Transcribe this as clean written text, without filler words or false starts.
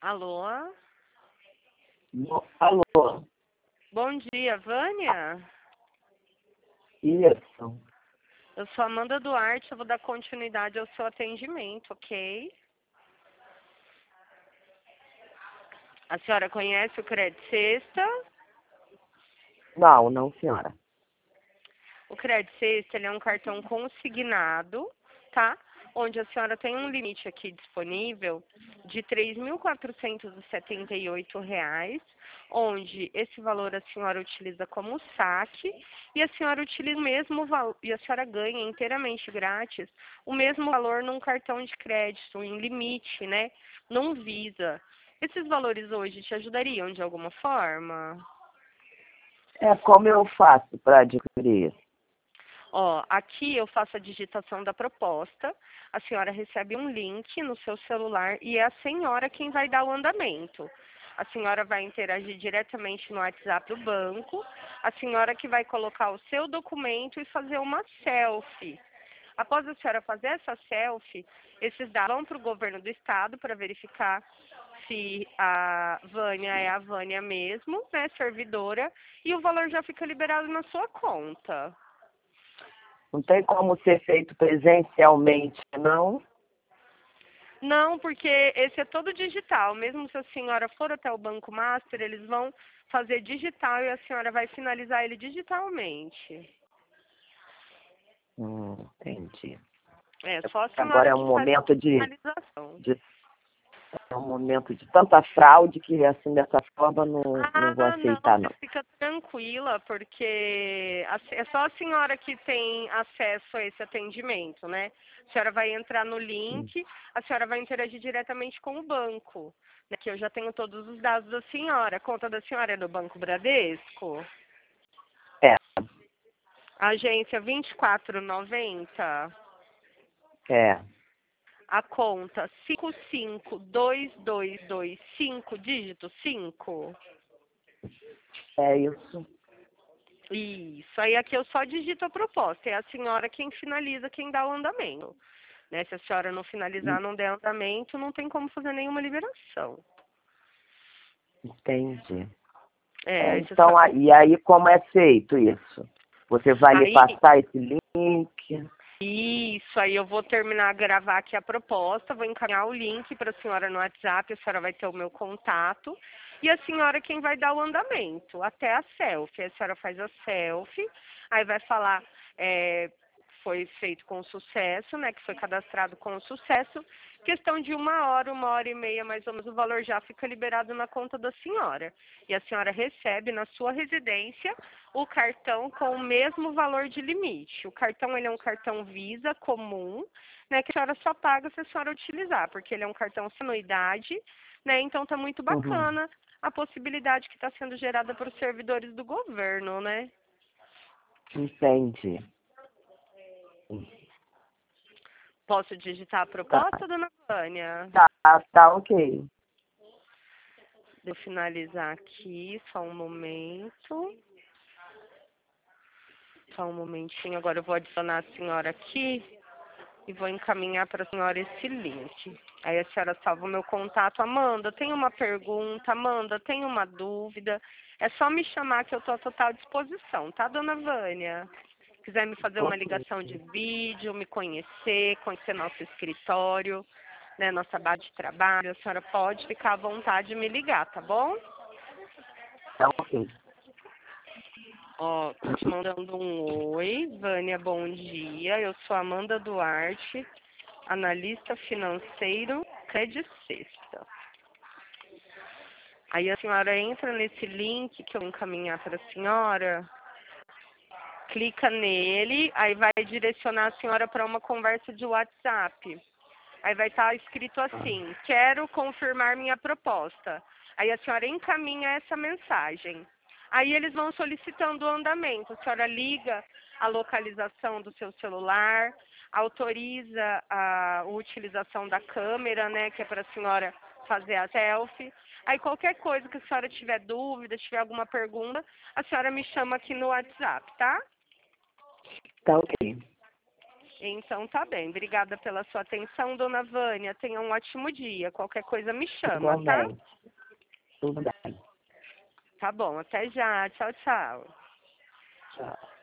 Alô? Alô? Bom dia, Vânia? Isso. Eu sou Amanda Duarte, eu vou dar continuidade ao seu atendimento, ok? A senhora conhece o Cred Sexta? Não, senhora. O Cred Sexta, ele é um cartão consignado, tá? Onde a senhora tem um limite aqui disponível de R$ 3.478, onde esse valor a senhora utiliza como saque e a senhora utiliza o mesmo valor e a senhora ganha inteiramente grátis o mesmo valor num cartão de crédito em limite, né? Não Visa. Esses valores hoje te ajudariam de alguma forma? Como eu faço para adquirir? Ó, aqui eu faço a digitação da proposta, a senhora recebe um link no seu celular e é a senhora quem vai dar o andamento. A senhora vai interagir diretamente no WhatsApp do banco, a senhora que vai colocar o seu documento e fazer uma selfie. Após a senhora fazer essa selfie, esses dados vão para o governo do estado para verificar se a Vânia é a Vânia mesmo, né, servidora, e o valor já fica liberado na sua conta. Não tem como ser feito presencialmente, não? Não, porque esse é todo digital. Mesmo se a senhora for até o Banco Master, eles vão fazer digital e a senhora vai finalizar ele digitalmente. Entendi. É só a Agora senhora é que um faz a momento finalização. é um momento de tanta fraude que assim dessa forma não vou Ah, não, aceitar, você não. fica tranquila, porque é só a senhora que tem acesso a esse atendimento, né? A senhora vai entrar no link, a senhora vai interagir diretamente com o banco, né? Que eu já tenho todos os dados da senhora. A conta da senhora é do Banco Bradesco? É, Agência 2490. é, A conta 552225, dígito 5. é isso. Isso, aí aqui eu só digito a proposta, é a senhora quem finaliza, quem dá o andamento. Né? Se a senhora não finalizar, não der andamento, não tem como fazer nenhuma liberação. Entendi. Aí você Então, sabe. e aí como é feito isso? Você vai me Aí, passar esse link? isso, aí eu vou terminar a gravar aqui a proposta, vou encaminhar o link para a senhora no WhatsApp, a senhora vai ter o meu contato, e a senhora quem vai dar o andamento, até a selfie. A senhora faz a selfie, aí vai falar, foi feito com sucesso, né, que foi cadastrado com sucesso, questão de 1 hora e meia, mais ou menos, o valor já fica liberado na conta da senhora. E a senhora recebe na sua residência o cartão com o mesmo valor de limite. O cartão, ele é um cartão Visa comum, né, que a senhora só paga se a senhora utilizar, porque ele é um cartão sem anuidade, né, então tá muito bacana a possibilidade que está sendo gerada por servidores do governo, né? Entendi. Posso digitar a Tá, proposta, dona Vânia? tá ok. Deixa eu finalizar aqui, só um momento. Só um momentinho, agora eu vou adicionar a senhora aqui e vou encaminhar para a senhora esse link. Aí a senhora salva o meu contato. Amanda, tem uma pergunta? Amanda, tem uma dúvida? É só me chamar que eu estou à total disposição, tá, dona Vânia? Se quiser me fazer uma ligação de vídeo, me conhecer nosso escritório, né, nossa base de trabalho, a senhora pode ficar à vontade de me ligar, tá bom? Tá ok. Ó, tô te mandando um oi, Vânia, bom dia. Eu sou Amanda Duarte, analista financeiro Cred Sexta. Aí a senhora entra nesse link que eu vou encaminhar para a senhora, clica nele, aí vai direcionar a senhora para uma conversa de WhatsApp. Aí vai estar escrito assim: quero confirmar minha proposta. Aí a senhora encaminha essa mensagem. Aí eles vão solicitando o andamento. A senhora liga a localização do seu celular, autoriza a utilização da câmera, né, que é para a senhora fazer a selfie. Aí qualquer coisa que a senhora tiver dúvida, tiver alguma pergunta, a senhora me chama aqui no WhatsApp, tá? Tá ok. Então tá bem. Obrigada pela sua atenção, dona Vânia. Tenha um ótimo dia. Qualquer coisa me chama, tá? Igualmente. Tudo bem. Tá bom, até já. Tchau, tchau. Tchau.